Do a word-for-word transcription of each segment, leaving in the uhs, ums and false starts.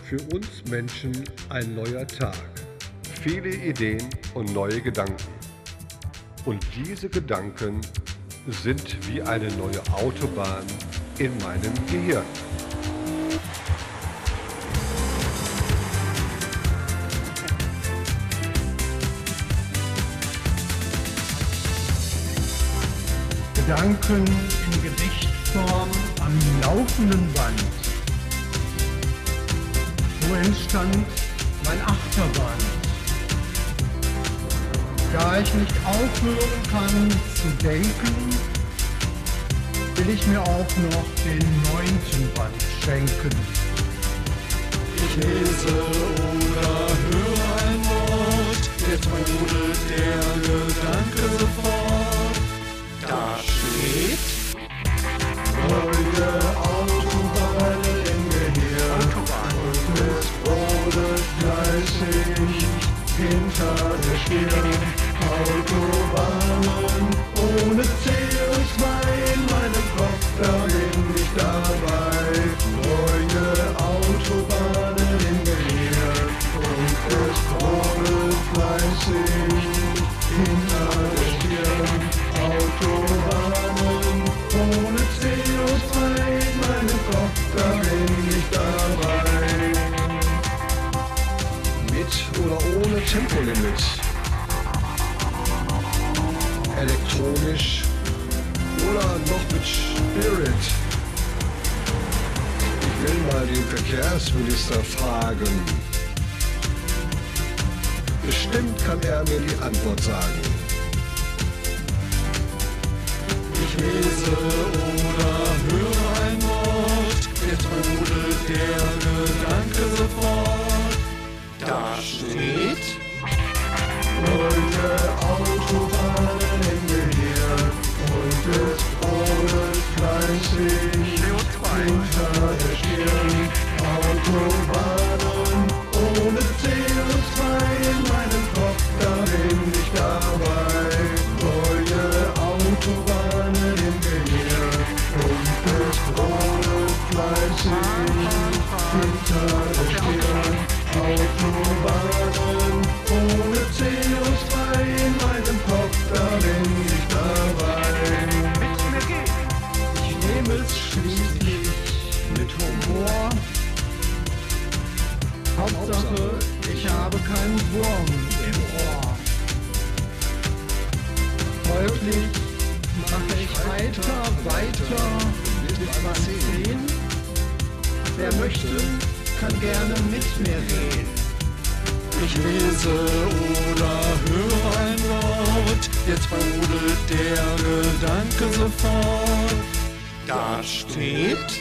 für uns Menschen ein neuer Tag. Viele Ideen und neue Gedanken. Und diese Gedanken sind wie eine neue Autobahn in meinem Gehirn. Gedanken in Gedichtform am laufenden Band. So entstand mein Achterbahn. Da ich nicht aufhören kann zu denken, will ich mir auch noch den neunten Band schenken. Ich lese oder höre ein Wort, jetzt brodelt der Gedanke sofort. Da steht neue Autobahn im Gehirn und es brodelt fleißig hinter der Stirn. Autobahnen ohne C O zwei in meinem Kopf, da bin ich dabei. Neue Autobahnen im Gehirn und es brodelt fleißig hinter der Stirn. Autobahnen ohne C O zwei in meinem Kopf, da bin ich dabei. Mit oder ohne Tempolimit. Elektronisch oder noch mit Spirit. Ich will mal den Verkehrsminister fragen. Bestimmt kann er mir die Antwort sagen. Ich lese oder höre ein Wort, jetzt brodelt der Gedanke sofort. Da steht neue Autobahnen im Gehirn und es brodelt fleißig hinter der Stirn. Autobahnen ohne C O zwei in meinem Kopf, da bin ich dabei. Neue Autobahnen im Gehirn und es brodelt fleißig hinter der Stirn. Autobahnen ohne C O zwei in meinem Kopf, da bin ich dabei. Ich nehme es schließlich mit Humor. Hauptsache, ich habe keinen Wurm im Ohr. Folglich mache ich weiter, weiter bis man zehn. Wer möchte, kann gerne mit mir gehen. Ich lese oder höre ein Wort, jetzt brodelt der Gedanke sofort. Da steht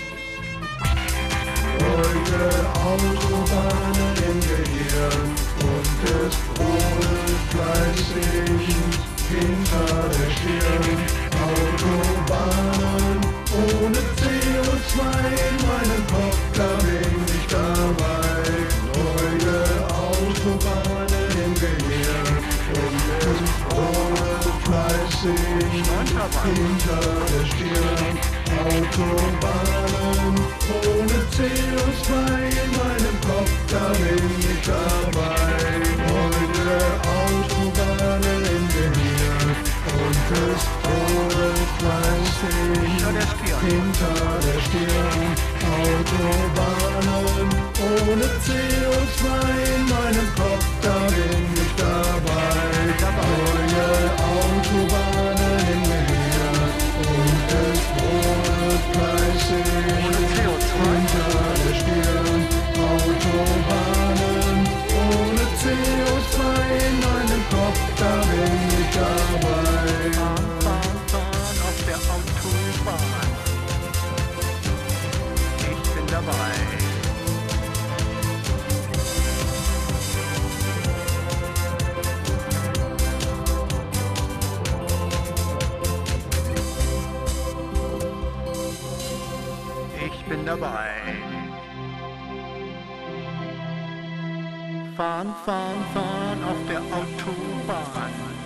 neue Autobahnen im Gehirn und es brodelt fleißig hinter der Stirn. Autobahnen ohne C O zwei in meinem Kopf, da bin ich dabei. Neue Autobahnen im Gehirn und es brodelt fleißig hinter der Stirn. Autobahnen ohne C O zwei in meinem Kopf, da bin ich dabei. Neue Autobahnen im Gehirn und es brodelt fleißig hinter der Stirn. Autobahnen ohne C O zwei in meinem Kopf, da bin ich dabei. Neue Autobahnen im Gehirn und es brodelt fleißig hinter der Stirn. Autobahnen ohne C O zwei in meinem Kopf, da bin ich dabei. Fahren, fahren, fahren auf der Autobahn. Ich bin dabei. Ich bin dabei. Fahren, fahren, fahren auf der Autobahn.